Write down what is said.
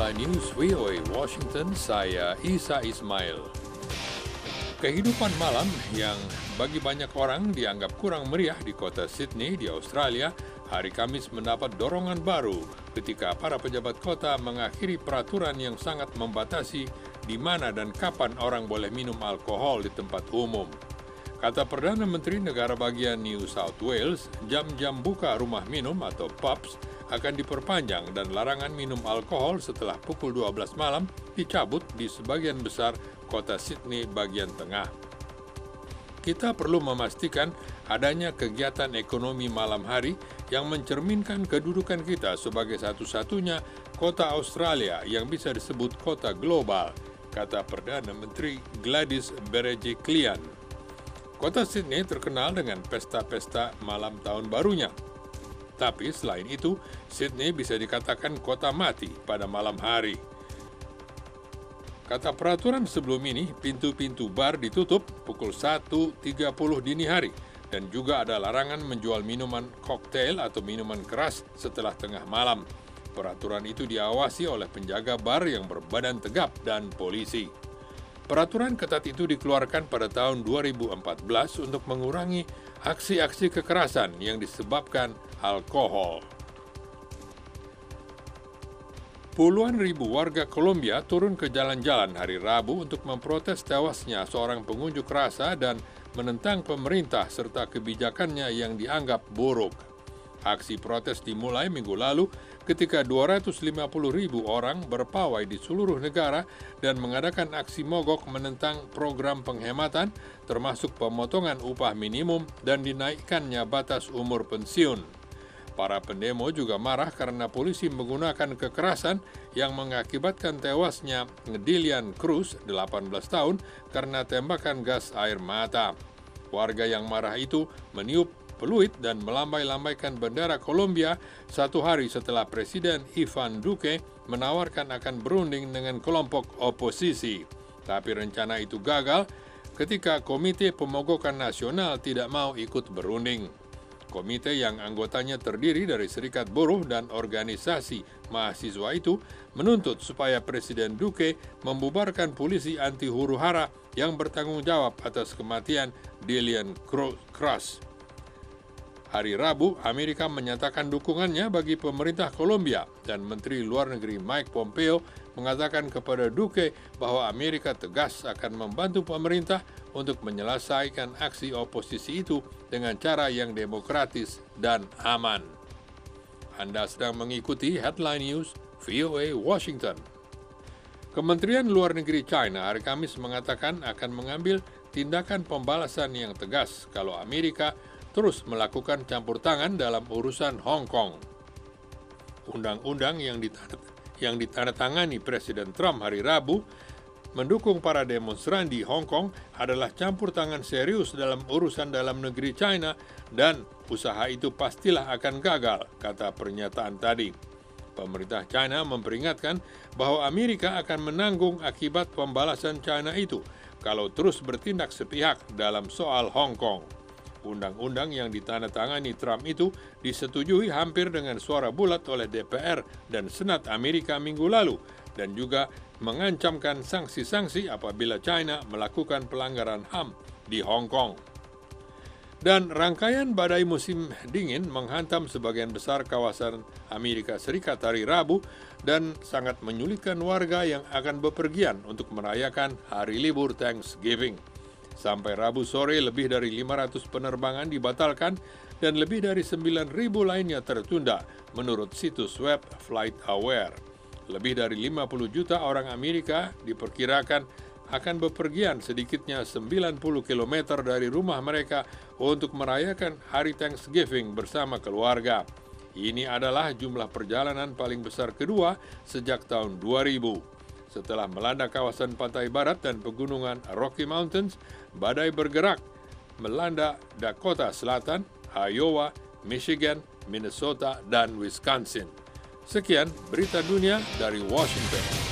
Headline News VOA Washington, saya Isa Ismail. Kehidupan malam yang bagi banyak orang dianggap kurang meriah di kota Sydney di Australia, hari Kamis mendapat dorongan baru ketika para pejabat kota mengakhiri peraturan yang sangat membatasi di mana dan kapan orang boleh minum alkohol di tempat umum. Kata Perdana Menteri Negara Bagian New South Wales, jam-jam buka rumah minum atau pubs akan diperpanjang dan larangan minum alkohol setelah pukul 12 malam dicabut di sebagian besar kota Sydney bagian tengah. Kita perlu memastikan adanya kegiatan ekonomi malam hari yang mencerminkan kedudukan kita sebagai satu-satunya kota Australia yang bisa disebut kota global, kata Perdana Menteri Gladys Berejiklian. Kota Sydney terkenal dengan pesta-pesta malam tahun barunya. Tapi selain itu, Sydney bisa dikatakan kota mati pada malam hari. Kata peraturan sebelum ini, pintu-pintu bar ditutup pukul 1.30 dini hari dan juga ada larangan menjual minuman koktail atau minuman keras setelah tengah malam. Peraturan itu diawasi oleh penjaga bar yang berbadan tegap dan polisi. Peraturan ketat itu dikeluarkan pada tahun 2014 untuk mengurangi aksi-aksi kekerasan yang disebabkan alkohol. Puluhan ribu warga Kolombia turun ke jalan-jalan hari Rabu untuk memprotes tewasnya seorang pengunjuk rasa dan menentang pemerintah serta kebijakannya yang dianggap buruk. Aksi protes dimulai minggu lalu ketika 250 ribu orang berpawai di seluruh negara dan mengadakan aksi mogok menentang program penghematan termasuk pemotongan upah minimum dan dinaikkannya batas umur pensiun. Para pendemo juga marah karena polisi menggunakan kekerasan yang mengakibatkan tewasnya Dilian Cruz, 18 tahun, karena tembakan gas air mata. Warga yang marah itu meniup peluit dan melambai-lambaikan bendera Kolombia satu hari setelah Presiden Ivan Duque menawarkan akan berunding dengan kelompok oposisi. Tapi rencana itu gagal ketika Komite Pemogokan Nasional tidak mau ikut berunding. Komite yang anggotanya terdiri dari serikat buruh dan organisasi mahasiswa itu menuntut supaya Presiden Duque membubarkan polisi anti huru-hara yang bertanggung jawab atas kematian Dilian Cruz. Hari Rabu, Amerika menyatakan dukungannya bagi pemerintah Kolombia dan Menteri Luar Negeri Mike Pompeo mengatakan kepada Duque bahwa Amerika tegas akan membantu pemerintah untuk menyelesaikan aksi oposisi itu dengan cara yang demokratis dan aman. Anda sedang mengikuti Headline News VOA Washington. Kementerian Luar Negeri China hari Kamis mengatakan akan mengambil tindakan pembalasan yang tegas kalau Amerika terus melakukan campur tangan dalam urusan Hong Kong. Undang-undang yang ditandatangani Presiden Trump hari Rabu mendukung para demonstran di Hong Kong adalah campur tangan serius dalam urusan dalam negeri China dan usaha itu pastilah akan gagal, kata pernyataan tadi. Pemerintah China memperingatkan bahwa Amerika akan menanggung akibat pembalasan China itu kalau terus bertindak sepihak dalam soal Hong Kong. Undang-undang yang ditandatangani Trump itu disetujui hampir dengan suara bulat oleh DPR dan Senat Amerika minggu lalu dan juga mengancamkan sanksi-sanksi apabila China melakukan pelanggaran HAM di Hong Kong. Dan rangkaian badai musim dingin menghantam sebagian besar kawasan Amerika Serikat hari Rabu dan sangat menyulitkan warga yang akan bepergian untuk merayakan hari libur Thanksgiving. Sampai Rabu sore, lebih dari 500 penerbangan dibatalkan dan lebih dari 9.000 lainnya tertunda, menurut situs web FlightAware. Lebih dari 50 juta orang Amerika diperkirakan akan bepergian sedikitnya 90 km dari rumah mereka untuk merayakan hari Thanksgiving bersama keluarga. Ini adalah jumlah perjalanan paling besar kedua sejak tahun 2000. Setelah melanda kawasan pantai barat dan pegunungan Rocky Mountains, badai bergerak melanda Dakota Selatan, Iowa, Michigan, Minnesota, dan Wisconsin. Sekian berita dunia dari Washington.